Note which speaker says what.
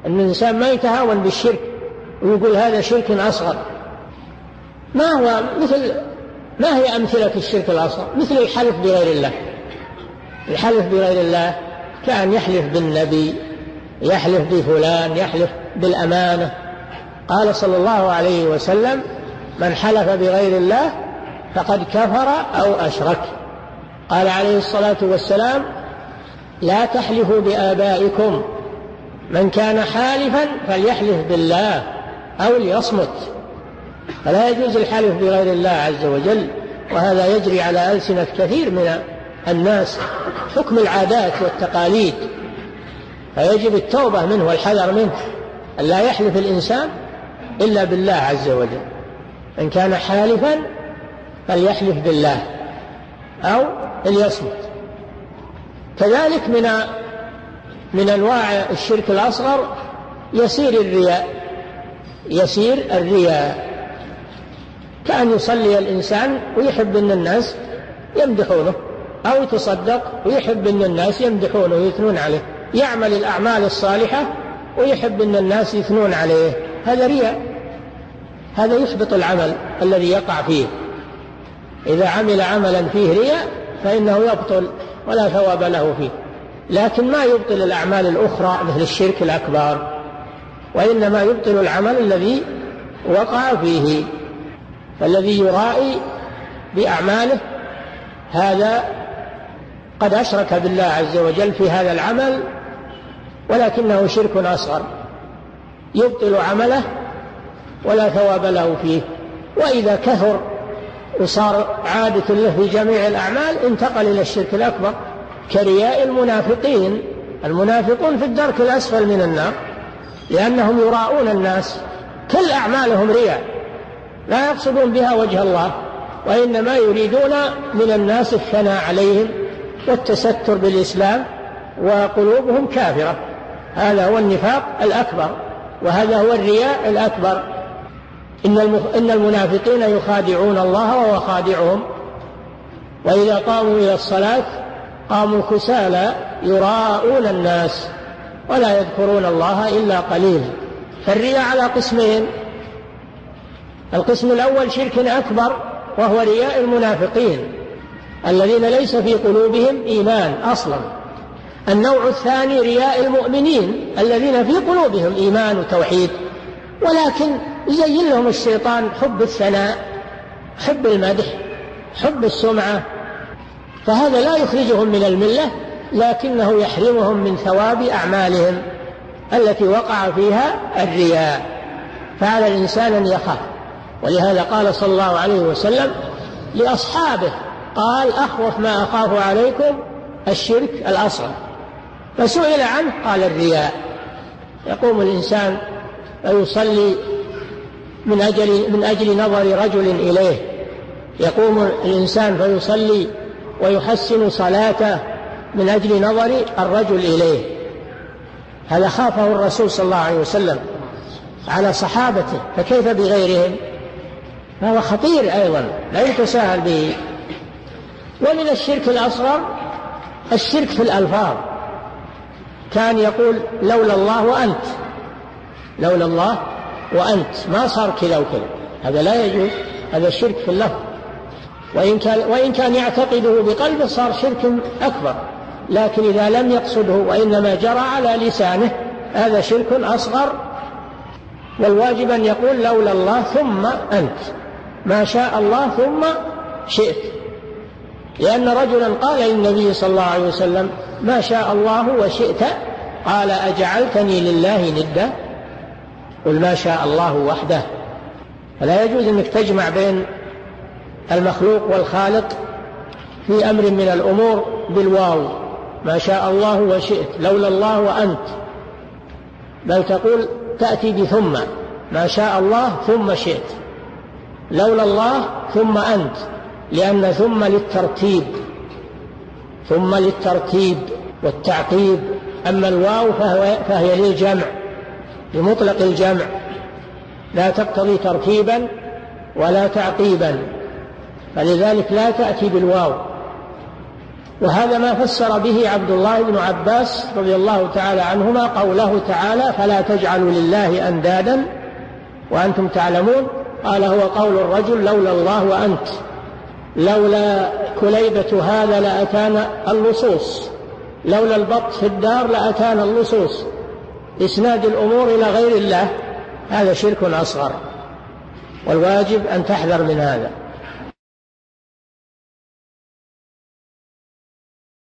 Speaker 1: أن الإنسان ما يتهاون بالشرك ويقول هذا شرك أصغر. ما هي أمثلة الشرك الأصغر؟ مثل الحلف بغير الله. الحلف بغير الله كأن يحلف بالنبي، يحلف بفلان، يحلف بالأمانة. قال صلى الله عليه وسلم: من حلف بغير الله فقد كفر أو أشرك. قال عليه الصلاة والسلام: لا تحلفوا بآبائكم، من كان حالفا فليحلف بالله أو ليصمت. فلا يجوز الحلف بغير الله عز وجل، وهذا يجري على ألسنة كثير من الناس حكم العادات والتقاليد، فيجب التوبة منه والحذر منه، أن لا يحلف الإنسان إلا بالله عز وجل. إن كان حالفا فليحلف بالله أو ليصمت. كذلك من أنواع الشرك الأصغر يسير الرياء، كأن يصلي الإنسان ويحب أن الناس يمدحونه، أو يتصدق ويحب أن الناس يمدحونه ويثنون عليه، يعمل الأعمال الصالحة ويحب أن الناس يثنون عليه، هذا رياء، هذا يحبط العمل الذي يقع فيه. إذا عمل عملا فيه رياء فإنه يبطل ولا ثواب له فيه. لكن ما يبطل الأعمال الأخرى مثل الشرك الأكبر، وإنما يبطل العمل الذي وقع فيه. فالذي يرائي بأعماله هذا قد أشرك بالله عز وجل في هذا العمل، ولكنه شرك أصغر يبطل عمله ولا ثواب له فيه. وإذا كثر وصار عادة له في جميع الأعمال انتقل إلى الشرك الأكبر، كرياء المنافقين. المنافقون في الدرك الأسفل من النار، لأنهم يراؤون الناس، كل أعمالهم رياء، لا يقصدون بها وجه الله، وإنما يريدون من الناس الثناء عليهم والتستر بالإسلام، وقلوبهم كافرة. هذا هو النفاق الأكبر، وهذا هو الرياء الأكبر. إن المنافقين يخادعون الله وهو خادعهم، وإذا قاموا إلى الصلاة قاموا كسالى يراءون الناس ولا يذكرون الله إلا قليلا. فالرياء على قسمين: القسم الأول شرك أكبر وهو رياء المنافقين الذين ليس في قلوبهم إيمان أصلا. النوع الثاني رياء المؤمنين الذين في قلوبهم إيمان وتوحيد، ولكن يزين لهم الشيطان حب الثناء، حب المدح، حب السمعة، فهذا لا يخرجهم من الملة، لكنه يحرمهم من ثواب أعمالهم التي وقع فيها الرياء. فعلى الإنسان أن يخاف. ولهذا قال صلى الله عليه وسلم لأصحابه، قال: أخوف ما أخاف عليكم الشرك الأصغر. فسئل عنه قال: الرياء. يقوم الإنسان ويصلي من أجل نظر رجل إليه، يقوم الإنسان فيصلي ويحسن صلاته من أجل نظر الرجل إليه. هذا خافه الرسول صلى الله عليه وسلم على صحابته، فكيف بغيرهم؟ فهو خطير أيضا لا يتساهل به. ومن الشرك الأصغر الشرك في الألفاظ، كان يقول: لولا الله وأنت، لولا الله وأنت، ما صار كذا وكذا، هذا لا يجوز، هذا الشرك في اللفظ. وإن كان يعتقده بقلبه صار شرك أكبر، لكن إذا لم يقصده وإنما جرى على لسانه هذا شرك أصغر. والواجب أن يقول: لولا الله ثم أنت، ما شاء الله ثم شئت. لأن رجلا قال للنبي صلى الله عليه وسلم: ما شاء الله وشئت، قال: أجعلتني لله ندا؟ قل ما شاء الله وحده. فلا يجوز أنك تجمع بين المخلوق والخالق في أمر من الأمور بالواو، ما شاء الله وشئت، لولا الله وأنت، بل تقول تأتي بثم، ما شاء الله ثم شئت، لولا الله ثم أنت، لأن ثم للترتيب، ثم للترتيب والتعقيب. أما الواو فهي للجمع، لمطلق الجمع، لا تقتضي ترتيبا ولا تعقيبا، فلذلك لا تأتي بالواو. وهذا ما فسر به عبد الله بن عباس رضي الله تعالى عنهما قوله تعالى: فلا تجعلوا لله أندادا وأنتم تعلمون. قال: هو قول الرجل: لولا الله وأنت، لولا كليبة هذا لأتانا اللصوص، لولا البط في الدار لأتانا اللصوص. إسناد الأمور إلى غير الله هذا شرك أصغر، والواجب أن تحذر من هذا.